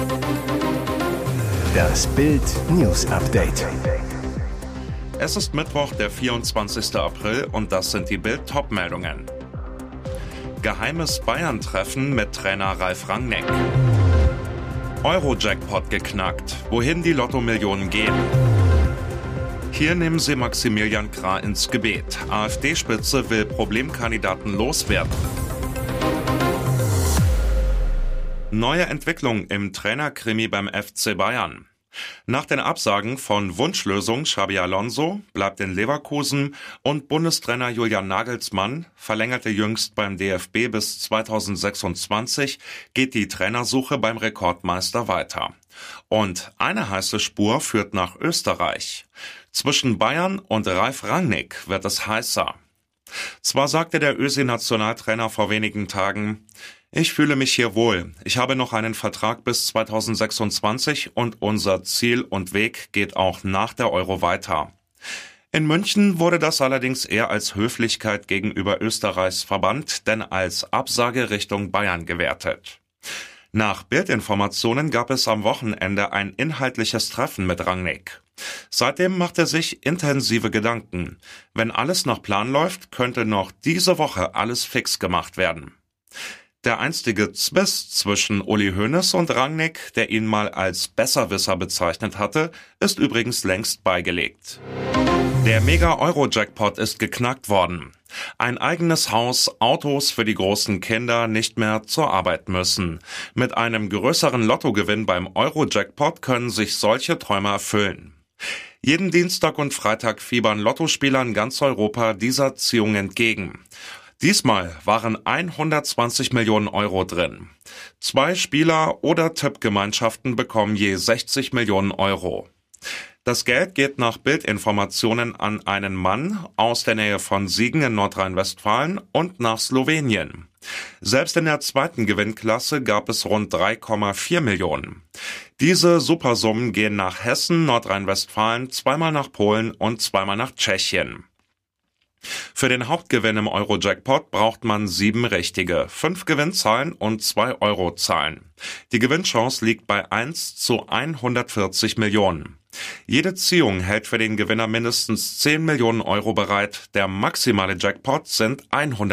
Das Bild News Update. Es ist Mittwoch, der 24. April und das sind die Bild-Top-Meldungen. Geheimes Bayern-Treffen mit Trainer Ralf Rangnick. Euro-Jackpot geknackt. Wohin die Lotto-Millionen gehen? Hier nehmen sie Maximilian Krah ins Gebet. AfD-Spitze will Problemkandidaten loswerden. Neue Entwicklung im Trainerkrimi beim FC Bayern. Nach den Absagen von Wunschlösung Xabi Alonso bleibt in Leverkusen und Bundestrainer Julian Nagelsmann verlängerte jüngst beim DFB bis 2026, geht die Trainersuche beim Rekordmeister weiter. Und eine heiße Spur führt nach Österreich. Zwischen Bayern und Ralf Rangnick wird es heißer. Zwar sagte der ÖSI-Nationaltrainer vor wenigen Tagen: Ich fühle mich hier wohl. Ich habe noch einen Vertrag bis 2026 und unser Ziel und Weg geht auch nach der Euro weiter. In München wurde das allerdings eher als Höflichkeit gegenüber Österreichs Verband denn als Absage Richtung Bayern gewertet. Nach Bildinformationen gab es am Wochenende ein inhaltliches Treffen mit Rangnick. Seitdem macht er sich intensive Gedanken. Wenn alles nach Plan läuft, könnte noch diese Woche alles fix gemacht werden. Der einstige Zwist zwischen Uli Hoeneß und Rangnick, der ihn mal als Besserwisser bezeichnet hatte, ist übrigens längst beigelegt. Der Mega-Euro-Jackpot ist geknackt worden. Ein eigenes Haus, Autos für die großen Kinder, nicht mehr zur Arbeit müssen. Mit einem größeren Lottogewinn beim Euro-Jackpot können sich solche Träume erfüllen. Jeden Dienstag und Freitag fiebern Lottospieler in ganz Europa dieser Ziehung entgegen. Diesmal waren 120 Millionen Euro drin. 2 Spieler oder Tippgemeinschaften bekommen je 60 Millionen Euro. Das Geld geht nach Bildinformationen an einen Mann aus der Nähe von Siegen in Nordrhein-Westfalen und nach Slowenien. Selbst in der zweiten Gewinnklasse gab es rund 3,4 Millionen. Diese Supersummen gehen nach Hessen, Nordrhein-Westfalen, zweimal nach Polen und zweimal nach Tschechien. Für den Hauptgewinn im Euro-Jackpot braucht man 7 richtige, 5 Gewinnzahlen und 2 Eurozahlen. Die Gewinnchance liegt bei 1 zu 140 Millionen. Jede Ziehung hält für den Gewinner mindestens 10 Millionen Euro bereit. Der maximale Jackpot sind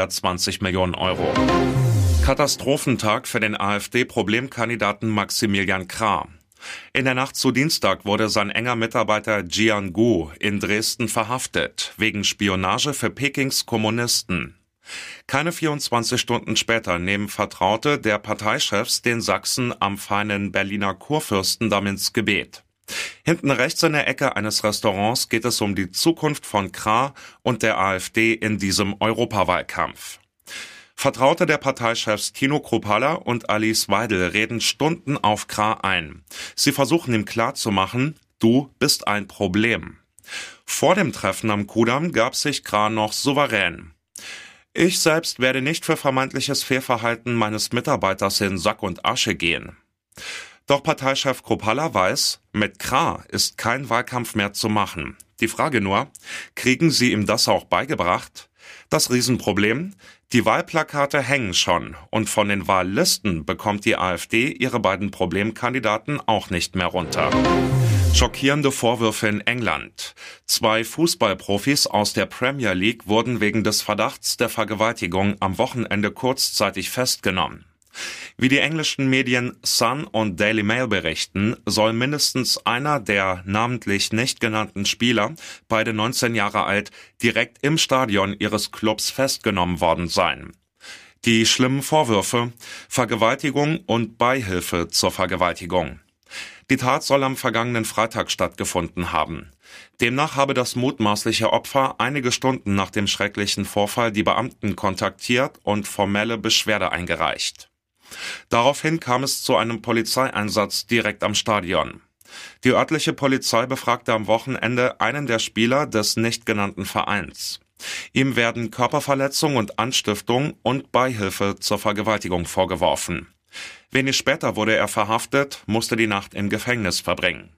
120 Millionen Euro. Katastrophentag für den AfD-Problemkandidaten Maximilian Krah. In der Nacht zu Dienstag wurde sein enger Mitarbeiter Jian Guo in Dresden verhaftet, wegen Spionage für Pekings Kommunisten. Keine 24 Stunden später nehmen Vertraute der Parteichefs den Sachsen am feinen Berliner Kurfürstendamm ins Gebet. Hinten rechts in der Ecke eines Restaurants geht es um die Zukunft von Krah und der AfD in diesem Europawahlkampf. Vertraute der Parteichefs Tino Kruppalla und Alice Weidel reden Stunden auf Krah ein. Sie versuchen ihm klarzumachen: Du bist ein Problem. Vor dem Treffen am Kudamm gab sich Krah noch souverän: Ich selbst werde nicht für vermeintliches Fehlverhalten meines Mitarbeiters in Sack und Asche gehen. Doch Parteichef Kruppalla weiß, mit Krah ist kein Wahlkampf mehr zu machen. Die Frage nur: Kriegen Sie ihm das auch beigebracht? Das Riesenproblem: Die Wahlplakate hängen schon und von den Wahllisten bekommt die AfD ihre beiden Problemkandidaten auch nicht mehr runter. Schockierende Vorwürfe in England. 2 Fußballprofis aus der Premier League wurden wegen des Verdachts der Vergewaltigung am Wochenende kurzzeitig festgenommen. Wie die englischen Medien Sun und Daily Mail berichten, soll mindestens einer der namentlich nicht genannten Spieler, beide 19 Jahre alt, direkt im Stadion ihres Clubs festgenommen worden sein. Die schlimmen Vorwürfe: Vergewaltigung und Beihilfe zur Vergewaltigung. Die Tat soll am vergangenen Freitag stattgefunden haben. Demnach habe das mutmaßliche Opfer einige Stunden nach dem schrecklichen Vorfall die Beamten kontaktiert und formelle Beschwerde eingereicht. Daraufhin kam es zu einem Polizeieinsatz direkt am Stadion. Die örtliche Polizei befragte am Wochenende einen der Spieler des nicht genannten Vereins. Ihm werden Körperverletzung und Anstiftung und Beihilfe zur Vergewaltigung vorgeworfen. Wenig später wurde er verhaftet, musste die Nacht im Gefängnis verbringen.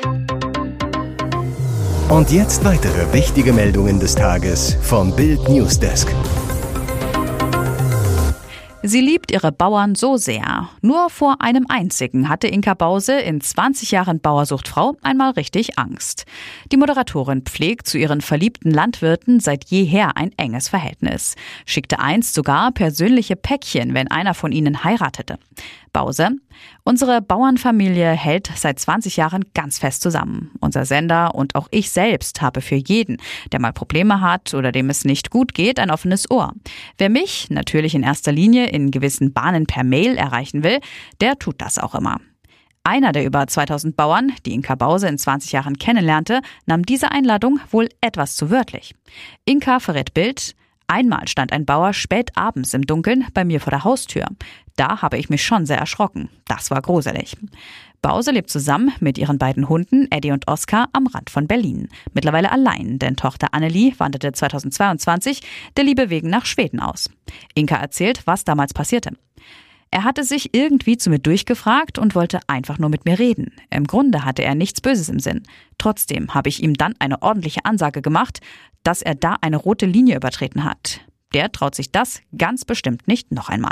Und jetzt weitere wichtige Meldungen des Tages vom Bild Newsdesk. Sie liebt ihre Bauern so sehr. Nur vor einem einzigen hatte Inka Bause in 20 Jahren Bauersucht Frau einmal richtig Angst. Die Moderatorin pflegt zu ihren verliebten Landwirten seit jeher ein enges Verhältnis. Schickte einst sogar persönliche Päckchen, wenn einer von ihnen heiratete. Bause: Unsere Bauernfamilie hält seit 20 Jahren ganz fest zusammen. Unser Sender und auch ich selbst habe für jeden, der mal Probleme hat oder dem es nicht gut geht, ein offenes Ohr. Wer mich, natürlich in erster Linie in gewissen Bahnen per Mail erreichen will, der tut das auch immer. Einer der über 2000 Bauern, die Inka Bause in 20 Jahren kennenlernte, nahm diese Einladung wohl etwas zu wörtlich. Inka verrät Bild: Einmal stand ein Bauer spät abends im Dunkeln bei mir vor der Haustür. Da habe ich mich schon sehr erschrocken. Das war gruselig. Bause lebt zusammen mit ihren beiden Hunden Eddie und Oscar am Rand von Berlin. Mittlerweile allein, denn Tochter Annelie wanderte 2022 der Liebe wegen nach Schweden aus. Inka erzählt, was damals passierte. Er hatte sich irgendwie zu mir durchgefragt und wollte einfach nur mit mir reden. Im Grunde hatte er nichts Böses im Sinn. Trotzdem habe ich ihm dann eine ordentliche Ansage gemacht, dass er da eine rote Linie übertreten hat. Der traut sich das ganz bestimmt nicht noch einmal.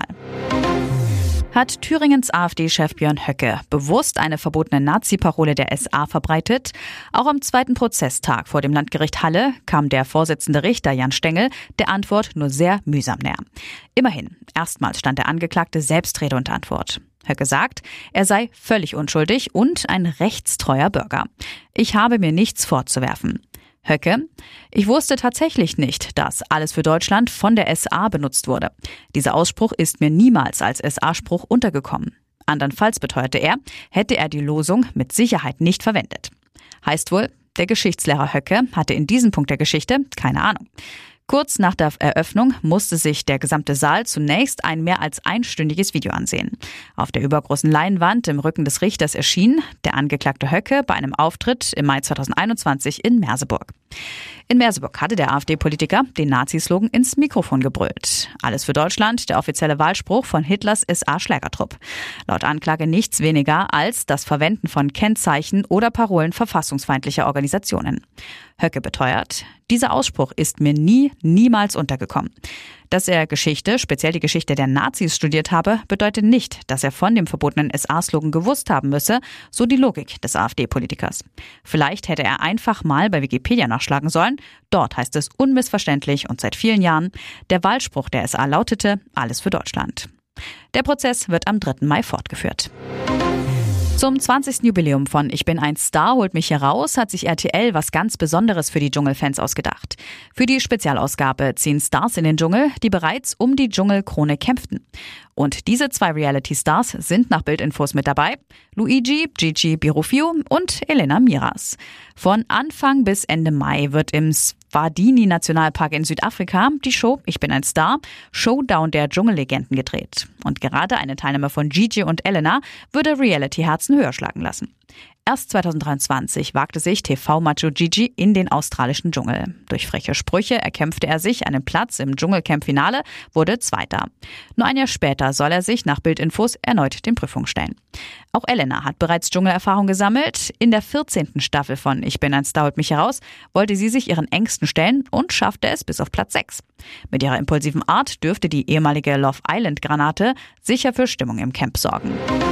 Hat Thüringens AfD-Chef Björn Höcke bewusst eine verbotene Nazi-Parole der SA verbreitet? Auch am zweiten Prozesstag vor dem Landgericht Halle kam der Vorsitzende Richter Jan Stengel der Antwort nur sehr mühsam näher. Immerhin, erstmals stand der Angeklagte selbst Rede und Antwort. Höcke sagt, er sei völlig unschuldig und ein rechtstreuer Bürger. Ich habe mir nichts vorzuwerfen. Höcke: Ich wusste tatsächlich nicht, dass Alles für Deutschland von der SA benutzt wurde. Dieser Ausspruch ist mir niemals als SA-Spruch untergekommen. Andernfalls, beteuerte er, hätte er die Losung mit Sicherheit nicht verwendet. Heißt wohl, der Geschichtslehrer Höcke hatte in diesem Punkt der Geschichte keine Ahnung. Kurz nach der Eröffnung musste sich der gesamte Saal zunächst ein mehr als einstündiges Video ansehen. Auf der übergroßen Leinwand im Rücken des Richters erschien der Angeklagte Höcke bei einem Auftritt im Mai 2021 in Merseburg. In Merseburg hatte der AfD-Politiker den Nazi-Slogan ins Mikrofon gebrüllt. Alles für Deutschland, der offizielle Wahlspruch von Hitlers SA-Schlägertrupp. Laut Anklage nichts weniger als das Verwenden von Kennzeichen oder Parolen verfassungsfeindlicher Organisationen. Höcke beteuert, dieser Ausspruch ist mir niemals untergekommen. Dass er Geschichte, speziell die Geschichte der Nazis, studiert habe, bedeutet nicht, dass er von dem verbotenen SA-Slogan gewusst haben müsse, so die Logik des AfD-Politikers. Vielleicht hätte er einfach mal bei Wikipedia nachschlagen sollen. Dort heißt es unmissverständlich und seit vielen Jahren, der Wahlspruch der SA lautete: Alles für Deutschland. Der Prozess wird am 3. Mai fortgeführt. Zum 20. Jubiläum von Ich bin ein Star, holt mich hier raus, hat sich RTL was ganz Besonderes für die Dschungelfans ausgedacht. Für die Spezialausgabe ziehen Stars in den Dschungel, die bereits um die Dschungelkrone kämpften. Und diese 2 Reality-Stars sind nach Bildinfos mit dabei: Luigi, Gigi Birofio und Elena Miras. Von Anfang bis Ende Mai wird im Swadini-Nationalpark in Südafrika die Show Ich bin ein Star, Showdown der Dschungellegenden gedreht. Und gerade eine Teilnahme von Gigi und Elena würde Reality-Herzen höher schlagen lassen. Erst 2023 wagte sich TV-Macho Gigi in den australischen Dschungel. Durch freche Sprüche erkämpfte er sich einen Platz im Dschungelcamp-Finale, wurde Zweiter. Nur ein Jahr später soll er sich nach Bildinfos erneut den Prüfungen stellen. Auch Elena hat bereits Dschungelerfahrung gesammelt. In der 14. Staffel von Ich bin ein Star, holt mich heraus wollte sie sich ihren Ängsten stellen und schaffte es bis auf Platz 6. Mit ihrer impulsiven Art dürfte die ehemalige Love Island-Granate sicher für Stimmung im Camp sorgen.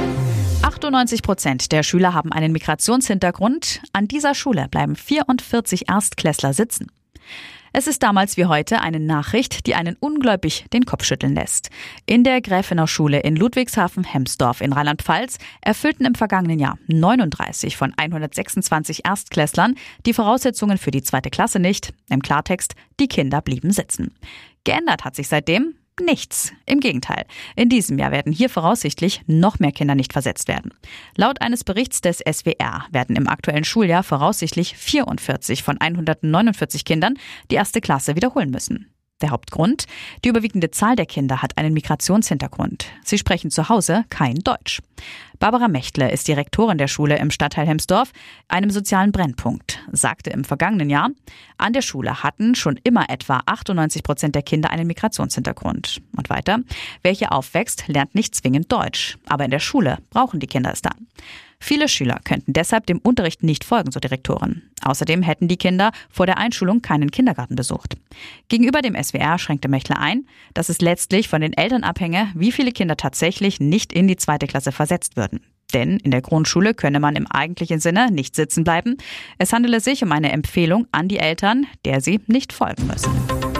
98% der Schüler haben einen Migrationshintergrund. An dieser Schule bleiben 44 Erstklässler sitzen. Es ist damals wie heute eine Nachricht, die einen ungläubig den Kopf schütteln lässt. In der Gräfener Schule in Ludwigshafen-Hemsdorf in Rheinland-Pfalz erfüllten im vergangenen Jahr 39 von 126 Erstklässlern die Voraussetzungen für die 2. Klasse nicht. Im Klartext, die Kinder blieben sitzen. Geändert hat sich seitdem nichts. Im Gegenteil. In diesem Jahr werden hier voraussichtlich noch mehr Kinder nicht versetzt werden. Laut eines Berichts des SWR werden im aktuellen Schuljahr voraussichtlich 44 von 149 Kindern die 1. Klasse wiederholen müssen. Der Hauptgrund? Die überwiegende Zahl der Kinder hat einen Migrationshintergrund. Sie sprechen zu Hause kein Deutsch. Barbara Mechtle ist Direktorin der Schule im Stadtteil Hemsdorf, einem sozialen Brennpunkt, sagte im vergangenen Jahr, an der Schule hatten schon immer etwa 98% der Kinder einen Migrationshintergrund. Und weiter, wer hier aufwächst, lernt nicht zwingend Deutsch, aber in der Schule brauchen die Kinder es dann. Viele Schüler könnten deshalb dem Unterricht nicht folgen, so Direktoren. Außerdem hätten die Kinder vor der Einschulung keinen Kindergarten besucht. Gegenüber dem SWR schränkte Mächler ein, dass es letztlich von den Eltern abhänge, wie viele Kinder tatsächlich nicht in die 2. Klasse versetzt würden. Denn in der Grundschule könne man im eigentlichen Sinne nicht sitzen bleiben. Es handele sich um eine Empfehlung an die Eltern, der sie nicht folgen müssen.